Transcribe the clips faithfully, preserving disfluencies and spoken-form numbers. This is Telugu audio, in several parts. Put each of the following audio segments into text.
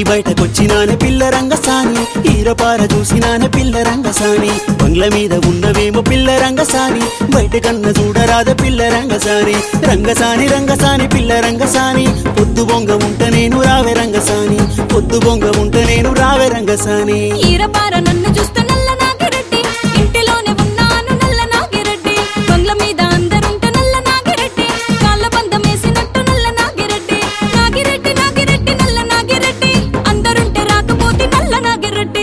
బయటకొచ్చినానే పిల్ల రంగసాని ఈరపార చూసినానే పిల్ల రంగసాని బంగ్ల మీద ఉన్నవేమో పిల్ల రంగసాని బయట కన్న చూడరాద పిల్ల రంగసాని రంగసాని రంగసాని పిల్ల రంగసాని పొద్దు బొంగ ఉంట నేను రావే రంగసాని పొద్దు బొంగ ఉంట నేను రావే రంగసాని ఈరపార నన్ను చూస్తే నల్ల నాగిరెడ్డి ఇంటిలోనే ఉన్నాను నల్ల నాగిరెడ్డి బంగ్ల మీద అందరుంటే నల్ల నాగిరెడ్డి కాళ్ళ బంధం వేసినట్టు నల్ల నాగిరెడ్డి నాగిరెడ్డి నాగిరెడ్డి నల్ల నాగిరెడ్డి అందరుంటే రాకపోతే నల్ల నాగిరెడ్డి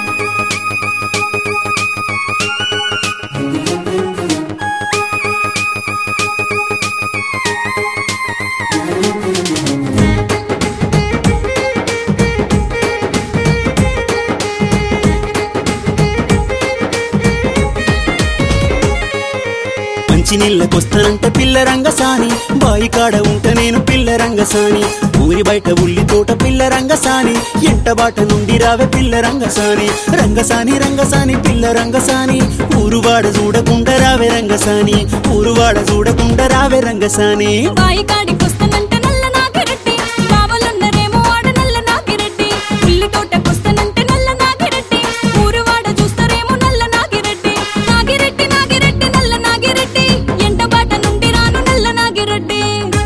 మంచినీళ్ళకొస్తానంటే పిల్ల రంగసాని బాయి కాడ ఉంట నేను పిల్ల రంగసాని ఊరి బయట ఉల్లి తోట పిల్ల రంగసాని ఎంట బాట నుండి రావే పిల్ల రంగసాని రంగసాని రంగసాని పిల్ల రంగసాని ఊరువాడ చూడకుండా రావే రంగసాని ఊరువాడ చూడకుండా రావే రంగసాని బాయి కాడికొస్తానంటే నల్ల నాగిరెడ్డి బావలున్నరేమో ఆడ నల్ల నాగిరెడ్డి ఉల్లి తోటకొస్తానంటే నల్ల నాగిరెడ్డి ఊరువాడ చూస్తారేమో నల్ల నాగిరెడ్డి నాగిరెడ్డి నాగిరెడ్డి నల్ల నాగిరెడ్డి ఎంట బాట నుండి రాను నల్ల నాగిరెడ్డి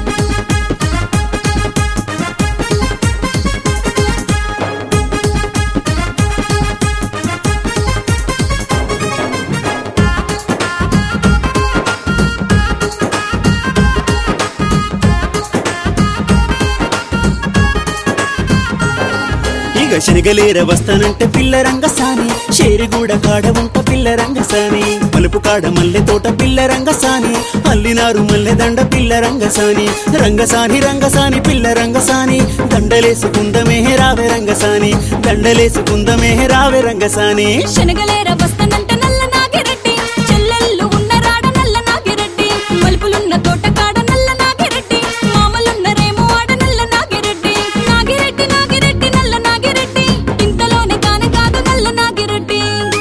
ఇక శనగలేర వస్తానంటే పిల్ల రంగసాని షేరిగూడ కాడ ఉంట పిల్ల రంగసాని మలుపు కాడ మల్లె తోట పిల్ల రంగసాని అల్లినారు మల్లె దండ పిల్ల రంగసాని రంగసాని రంగసాని పిల్ల రంగసాని దండలేసుకుందమే రావే రంగసాని దండలేసుకుందమే రావే రంగసాని శనగలేర వస్తానంటే నల్ల నాగిరెడ్డి చెల్లెళ్ళు ఉన్న రాడ నల్ల నాగిరెడ్డి మలుపులున్న తోట కాడ నల్ల నాగిరెడ్డి మామలున్నరేమో ఆడ నల్ల నాగిరెడ్డి నాగిరెడ్డి నాగిరెడ్డి నల్ల నాగిరెడ్డి ఇంతలోనే కాని కాదు నల్ల నాగిరెడ్డి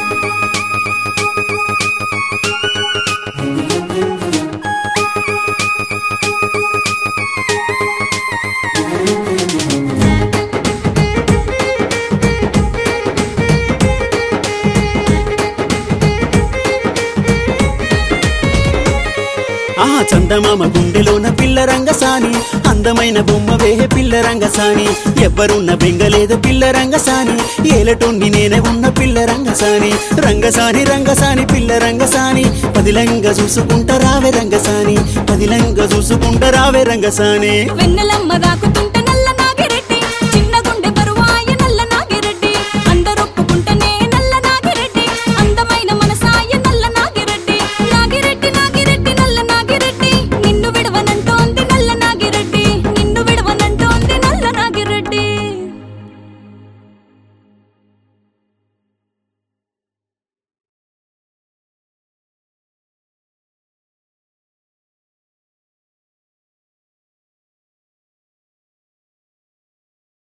ఆ చందమామ గుండెలోన పిల్ల రంగసాని అందమైన బొమ్మ వేహే పిల్ల రంగసాని ఎవ్వరున్న బెంగలేదు పిల్ల రంగసాని ఏలటోండి నేనే ఉన్న పిల్ల రంగసాని రంగసాని రంగసాని పిల్ల రంగసాని పదిలంగా చూసుకుంట రావే రంగసాని పదిలంగా చూసుకుంట రావే రంగసాని వెన్నెలమ్మ దాకుతుంటే